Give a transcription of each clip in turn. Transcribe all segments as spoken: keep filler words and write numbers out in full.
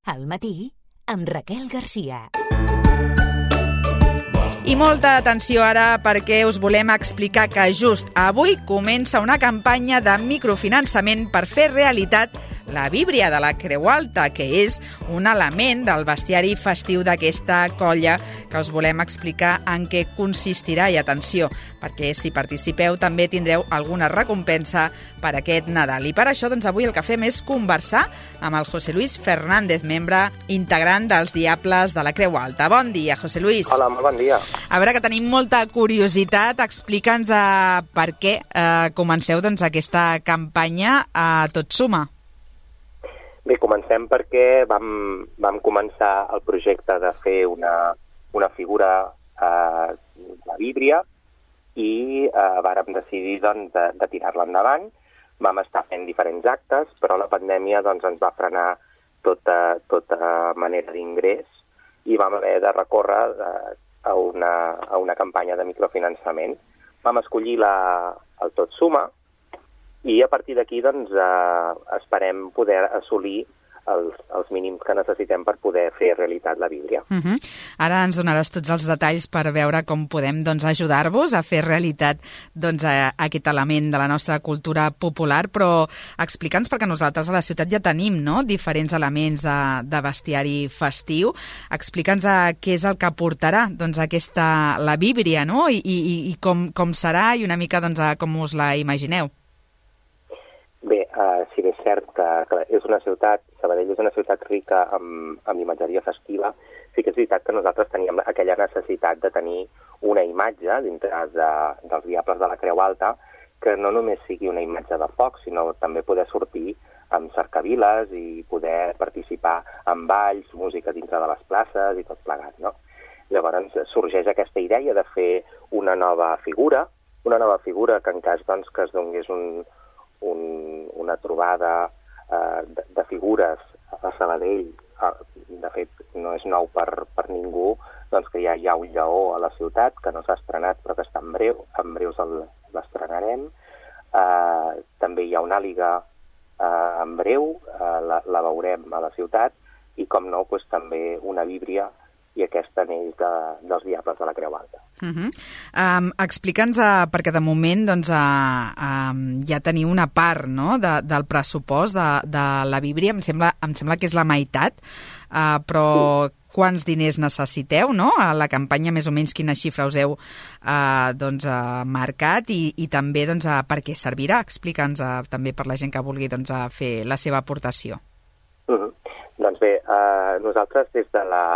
Al matí, amb Raquel Garcia. I molta atenció ara perquè us volem explicar que just avui comença una campanya de microfinançament per fer realitat la víbria de la Creu Alta, que és un element del bestiari festiu d'aquesta colla que us volem explicar en què consistirà. I atenció, perquè si participeu també tindreu alguna recompensa per aquest Nadal. I per això doncs, avui el que fem és conversar amb el José Luis Fernández, membre integrant dels Diables de la Creu Alta. Bon dia, José Luis. Hola, molt bon dia. A veure, que tenim molta curiositat. Explica'ns eh, per què eh, comenceu doncs, aquesta campanya a Tot Suma. Bé, comencem perquè vam, vam començar el projecte de fer una, una figura eh, de víbria i eh, vàrem decidir doncs, de, de tirar-la endavant. Vam estar fent diferents actes, però la pandèmia doncs, ens va frenar tota, tota manera d'ingrés i vam haver de recórrer eh, a, una, a una campanya de microfinançament. Vam escollir la, el Tot Suma, i a partir d'aquí doncs, eh, esperem poder assolir els, els mínims que necessitem per poder fer realitat la víbria. Uh-huh. Ara ens donaràs tots els detalls per veure com podem doncs, ajudar-vos a fer realitat doncs, a, a aquest element de la nostra cultura popular, però explica'ns, perquè nosaltres a la ciutat ja tenim no? diferents elements de, de bestiari festiu. Explica'ns a què és el que portarà doncs, aquesta, la víbria, no? I, i, i com, com serà i una mica doncs, a com us la imagineu. Bé, uh, si bé és cert que, que és una ciutat, Sabadell és una ciutat rica amb, amb imatgeria festiva, sí que és veritat que nosaltres teníem aquella necessitat de tenir una imatge dintre de, dels Diables de la Creu Alta que no només sigui una imatge de foc, sinó també poder sortir amb cercaviles i poder participar en balls, música dintre de les places i tot plegat, no? Llavors sorgeix aquesta idea de fer una nova figura, una nova figura que en cas doncs, que es donés un Un, una trobada eh, de, de figures a Sabadell, eh, de fet no és nou per, per ningú, doncs que ja hi ha un lleó a la ciutat, que no s'ha estrenat però que està en breu, en breus l'estrenarem. Eh, també hi ha una àliga eh, en breu, eh, la, la veurem a la ciutat, i com no, doncs, també una víbria, i aquesta neix de, dels Diables de la Creu Alta. Uh-huh. Um, Explica'ns, uh, perquè de moment doncs, uh, um, ja teniu una part no? de, del pressupost de, de la víbria, em sembla, em sembla que és la meitat, uh, però sí. Quants diners necessiteu, no? A la campanya, més o menys, quina xifra us heu uh, doncs, uh, marcat i, i també doncs, uh, per què servirà? Explica'ns uh, també per la gent que vulgui doncs, uh, fer la seva aportació. Uh-huh. Doncs bé, uh, nosaltres des de la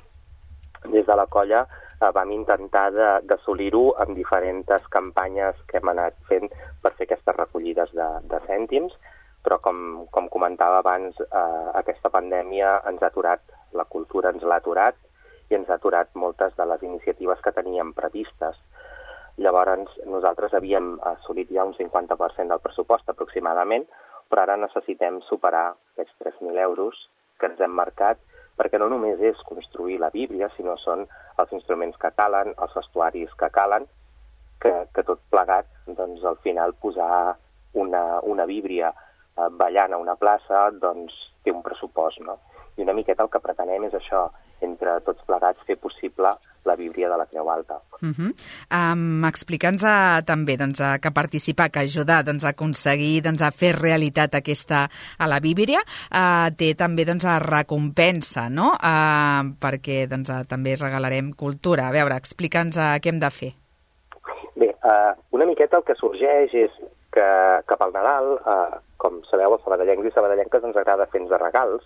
Des de la colla eh, vam intentar d'assolir-ho amb diferents campanyes que hem anat fent per fer aquestes recollides de, de cèntims, però com, com comentava abans, eh, aquesta pandèmia ens ha aturat, la cultura ens l'ha aturat i ens ha aturat moltes de les iniciatives que teníem previstes. Llavors, nosaltres havíem assolit ja un cinquanta per cent del pressupost aproximadament, però ara necessitem superar aquests tres mil euros que ens hem marcat, perquè no només és construir la víbria, sinó són els instruments que calen, els vestuaris que calen, que, que tot plegat, doncs, al final, posar una, una víbria eh, ballant a una plaça, doncs, té un pressupost, no? I una miqueta el que pretenem és això, entre tots plegats, fer possible la víbria de la Creu Alta. Uh-huh. Um, Explica'ns uh, també doncs, uh, que participar, que ajudar doncs, a aconseguir doncs, a fer realitat aquesta a la víbria, uh, té també doncs, a recompensa, no? Uh, perquè doncs, uh, també regalarem cultura. A veure, explica'ns uh, què hem de fer. Bé, uh, una miqueta el que sorgeix és que cap al Nadal, uh, com sabeu, els sabadellencs i sabadellenques ens agrada fer-nos regals,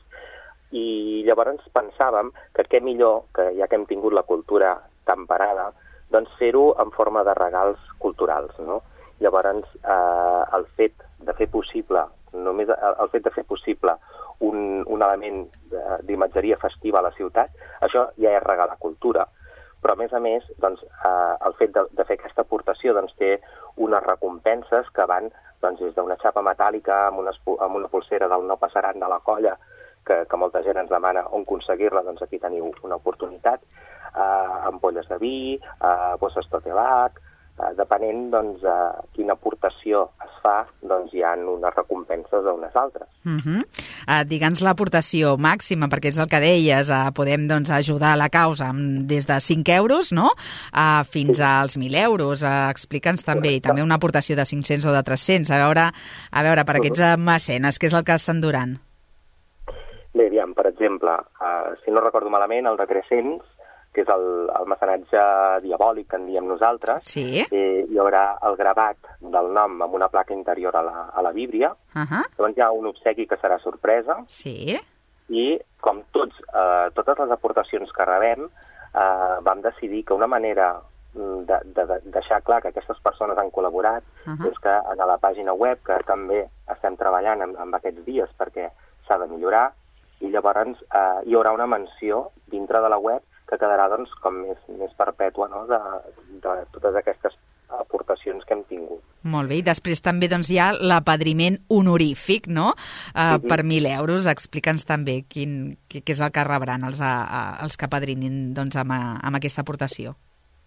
i llavors pensàvem que què millor, que ja que hem tingut la cultura tan parada, doncs fer-ho en forma de regals culturals, no? Llavors, eh, el fet de fer possible, només el fet de fer possible un, un element d'imatgeria festiva a la ciutat, això ja és regalar cultura. Però, a més a més, doncs, eh, el fet de, de fer aquesta aportació doncs, té unes recompenses que van doncs, des d'una xapa metàl·lica amb una, amb una pulsera del no passaran de la colla, que, que molta gent ens demana on aconseguir-la, doncs aquí teniu una oportunitat, eh, ampolles de vi, eh, bosses tote bag, eh, depenent doncs, eh, quina aportació es fa, doncs hi ha unes recompenses o unes altres. Uh -huh. uh, Digue'ns l'aportació màxima, perquè és el que deies, uh, podem doncs, ajudar a la causa amb, des de cinc euros, no?, uh, fins sí. als mil euros. Uh, Explica'ns també, i també una aportació de cinc-cents o de tres-cents. A veure, a veure per aquests uh, mecenes, què és el que s'enduran? Bé, aviam, per exemple, uh, si no recordo malament, el de tres-cents, que és el, el mecenatge diabòlic que en diem nosaltres, sí. eh, hi haurà el gravat del nom amb una placa interior a la, a la Bíblia, uh-huh. llavors hi ha un obsequi que serà sorpresa, sí. i com tots, eh, totes les aportacions que rebem, eh, vam decidir que una manera de, de, de deixar clar que aquestes persones han col·laborat uh-huh. és que a la pàgina web, que també estem treballant amb, amb aquests dies perquè s'ha de millorar, i llavors eh, hi haurà una menció dintre de la web que quedarà doncs, com més, més perpètua, no?, de, de totes aquestes aportacions que hem tingut. Molt bé, i després també doncs, hi ha l'apadriment honorífic, no?, uh, uh-huh. per mil euros. Explica'ns també quin, què, què és el que rebran els, a, a, els que apadrinin doncs, amb, a, amb aquesta aportació.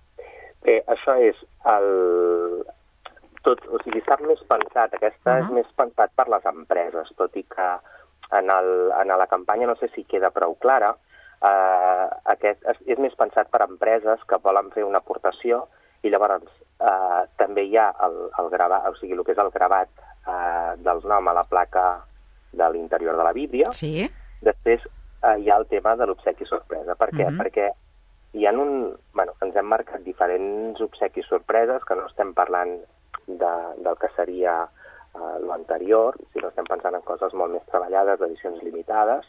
Bé, això és el... Tot, o sigui, està més pensat, aquesta uh-huh. és més pensat per les empreses, tot i que en, el, en la campanya no sé si queda prou clara. Uh, aquest és, és més pensat per empreses que volen fer una aportació i llavors uh, també hi ha el, el gravat, o sigui, el que és el gravat uh, del nom a la placa de l'interior de la Bíblia. Sí. Després uh, hi ha el tema de l'obsequi sorpresa. Per què? Uh-huh. Perquè hi ha un... Bueno, ens hem marcat diferents obsequis sorpreses, que no estem parlant de, del que seria uh, l'anterior, sinó estem pensant en coses molt més treballades, d'edicions limitades,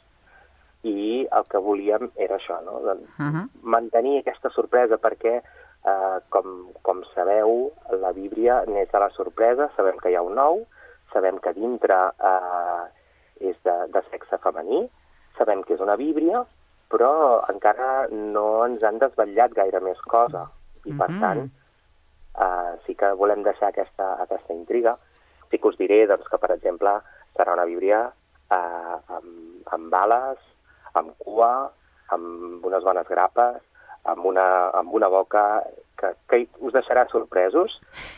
i el que volíem era això, no? Uh-huh. Mantenir aquesta sorpresa perquè, eh, com, com sabeu, la Bíblia neix de la sorpresa, sabem que hi ha un nou, sabem que dintre eh, és de, de sexe femení, sabem que és una Bíblia, però encara no ens han desvetllat gaire més cosa, i per uh-huh. tant eh, sí que volem deixar aquesta, aquesta intriga. Sí que us diré doncs, que, per exemple, serà una Bíblia eh, amb, amb bales, amb cua, amb unes bones grapes, amb una, amb una boca que, que us deixarà sorpresos.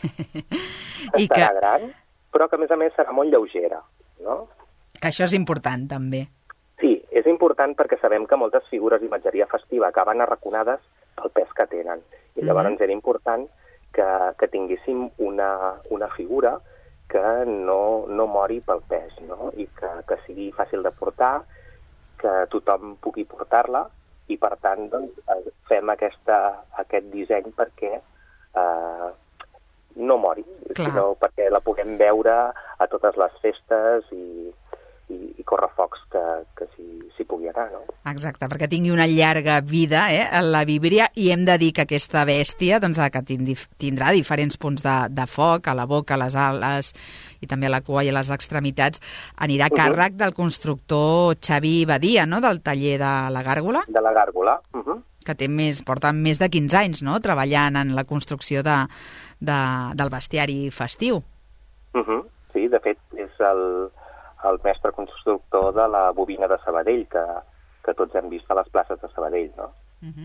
I Estarà que... gran, però que a més a més serà molt lleugera, no? Que això és important, també. Sí, és important perquè sabem que moltes figures d'imatgeria festiva acaben arraconades pel pes que tenen. I llavors mm-hmm. era important que, que tinguéssim una, una figura que no, no mori pel pes, no? I que, que sigui fàcil de portar, que tothom pugui portar-la, i per tant doncs, fem aquesta, aquest disseny perquè eh, no mori, Clar. sinó perquè la puguem veure a totes les festes i, i, i correfocs que, que s'hi pugui anar, no? Exacte, perquè tingui una llarga vida, eh, la Bíblia, i hem de dir que aquesta bèstia doncs, que tindrà diferents punts de, de foc, a la boca, a les ales, i també a la cua i a les extremitats, anirà a càrrec uh-huh. del constructor Xavi Badia, no?, del taller de la Gàrgola. De la Gàrgola. Uh-huh. Que té més, porta més de quinze anys, no?, treballant en la construcció de, de, del bestiari festiu. Uh-huh. Sí, de fet, és el, el mestre constructor de la bobina de Sabadell, que, que tots hem vist a les places de Sabadell, no? Uh-huh.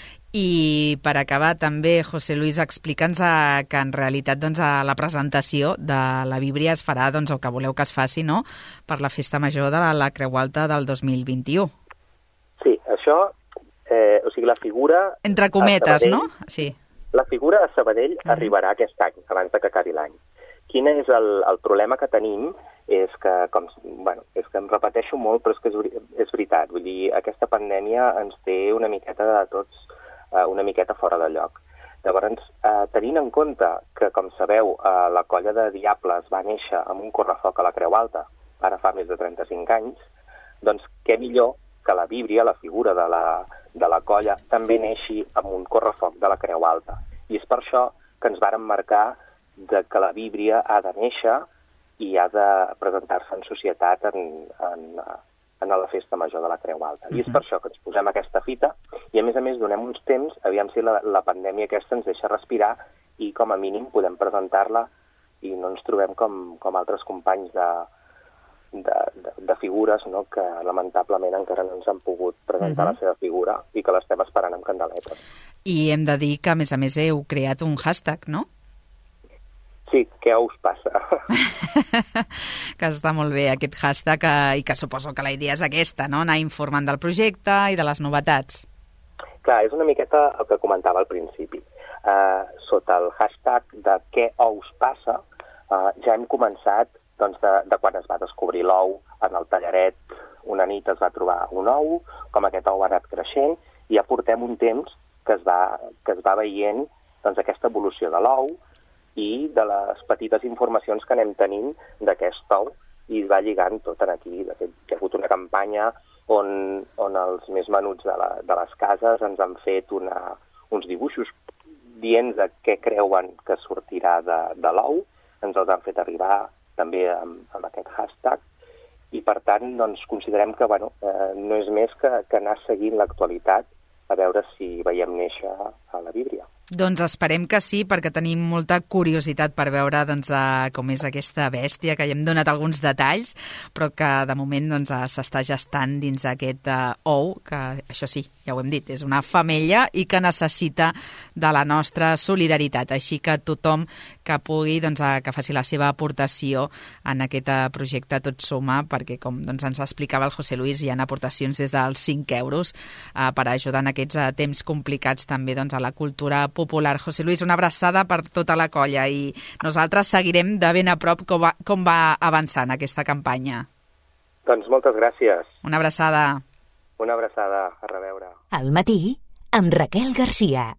I per acabar també, José Luis, explica'ns que en realitat doncs, a la presentació de la Bíblia es farà doncs, el que voleu que es faci, no?, per la Festa Major de la, la Creu Alta del dos mil vint-i-u. Sí, això, eh, o sigui, la figura... Entre cometes, no? Sí. La figura a Sabadell uh-huh. arribarà aquest any, abans de que acabi l'any. Quin és el, el problema que tenim? És que, com, bueno, és que em repeteixo molt, però és que és, és veritat. Vull dir, aquesta pandèmia ens té una miqueta de tots, eh, una miqueta fora de lloc. Llavors, eh, tenint en compte que, com sabeu, eh, la colla de Diables va néixer amb un correfoc a la Creu Alta, ara fa més de trenta-cinc anys, doncs què millor que la Bíblia, la figura de la, de la colla, també neixi amb un correfoc de la Creu Alta. I és per això que ens vàrem marcar de que la Bíblia ha de néixer i ha de presentar-se en societat en, en, en la Festa Major de la Creu Alta. I és per això que ens posem aquesta fita i, a més a més, donem uns temps, aviam si la, la pandèmia aquesta ens deixa respirar i, com a mínim, podem presentar-la i no ens trobem com, com altres companys de, de, de, de figures, no?, que lamentablement encara no ens han pogut presentar uh-huh. la seva figura i que l'estem esperant amb candeletes. I hem de dir que, a més a més, heu creat un hashtag, no?, Sí, què us passa? Que està molt bé aquest hashtag i que suposo que la idea és aquesta, no? Anar informant del projecte i de les novetats. Clar, és una miqueta el que comentava al principi. Uh, sota el hashtag de què us passa, uh, ja hem començat doncs, de, de quan es va descobrir l'ou en el Tallaret. Una nit es va trobar un ou, com aquest ou ha anat creixent, i ja portem un temps que es va, que es va veient doncs, aquesta evolució de l'ou i de les petites informacions que anem tenint d'aquest ou, i es va lligant tot en aquí. De fet, hi ha hagut una campanya on, on els més menuts de, la, de les cases ens han fet una, uns dibuixos dient de què creuen que sortirà de, de l'ou, ens els han fet arribar també amb, amb aquest hashtag, i per tant doncs, considerem que bueno, eh, no és més que, que anar seguint l'actualitat a veure si veiem néixer a la Víbria. Doncs esperem que sí, perquè tenim molta curiositat per veure doncs, com és aquesta bèstia, que ja hem donat alguns detalls, però que de moment doncs, s'està gestant dins aquest uh, ou, que això sí, ja ho hem dit, és una femella i que necessita de la nostra solidaritat. Així que tothom que pugui doncs, que faci la seva aportació en aquest projecte Tot Suma, perquè com doncs, ens explicava el José Luis, hi ha aportacions des dels cinc euros uh, per ajudar en aquests uh, temps complicats també doncs, a la cultura popular. José Luis, una abraçada per tota la colla i nosaltres seguirem de ben a prop com va, com va avançant aquesta campanya. Doncs moltes gràcies. Una abraçada. Una abraçada. A reveure. Al matí, amb Raquel Garcia.